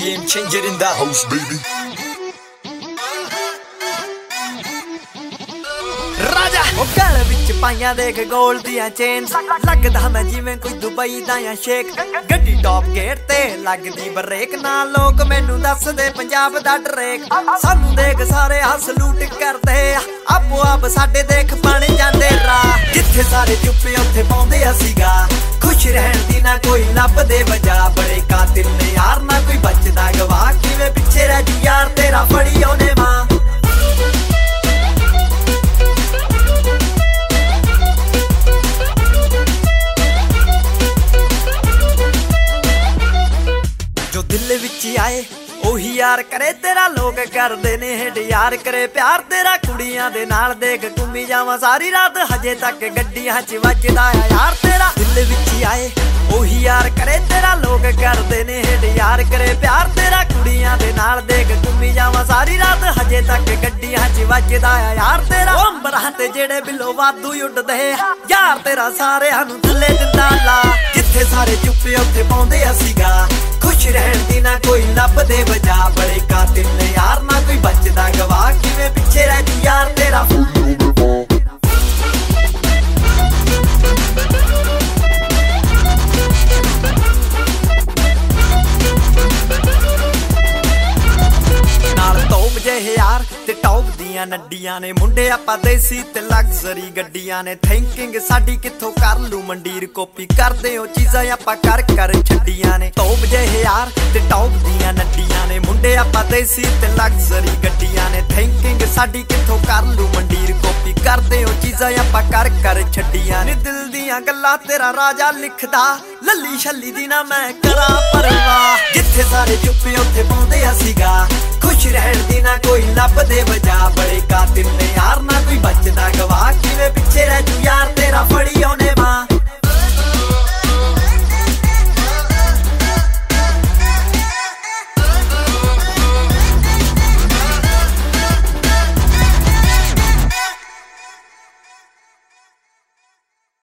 game changer in the house, baby. राजा वो गल विच पाइया देख गोल दियां चेन लगदा मैं जिवें कोई दुबई दा या शेख गड्डी टॉप गेट ते लगदी ब्रेक ना लोग मैनू दस दे पंजाब दा ट्रेक सानू देख सारे हस लूट करदे आपो आप साडे देख बन जांदे राह जिथे सारे चुप्पे उत्थे पाउंदे असीगा खुश रहन दी ना कोई लभदे वजह बड़े कातिल ने यार ना कोई बचदा गवाह किवें पिछे रह जू यार तेरा फड़ी ओने मां दिल विच आए ओही यार करे तेरा लोग करदे ने हेड यार करे प्यार तेरा कुड़ियां दे नाल देख घूमी जावां सारी रात हजे तक गड्डियां च वजदा आ यार तेरा दिल विच आए ओही यार करे तेरा लोग करदे ने हेड यार करे प्यार तेरा कुड़ियां दे नाल देख घूमी जावां सारी रात हजे तक गड्डियां च वजदा आ यार तेरा अंबरां ते जेड़े बिलो वादू उड़दे यार तेरा सारेयां नू थल्ले दिंदा ला जिथे सारे चुप्पे उत्थे पाउंदे असीगा खुश रहन दी ना कोई लभदे वजह बड़े कातिल ने यार ना कोई बचदा गवाह किवें पिछे रह जू यार तेरा यार ते टॉप दियां नड्डियां ने मुंडे आपां देसी ते लग्जरी गड्डियां ने थिंकिंग साडी किथों कर लू मंडीर कॉपी करदे ओ चीज़ां आपां कर छड्डियां ने टॉप जेहे यार ते टॉप दियां नड्डियां ने मुंडे आपां देसी ते लग्जरी गड्डियां ने थिंकिंग साडी किथों कर लू मंडीर कॉपी करदे ओ चीज़ां आपां कर छड्डियां ने दिल दियां गल्लां तेरा राजा लिखदा लल्ली छल्ली दी ना मैं करा परवाह जिथे सारे चुप्पे उत्थे पाउंदे असीगा खुश रहन दी ना कोई लभदे वजह बड़े कातिल ने यार ना कोई बचदा गवाह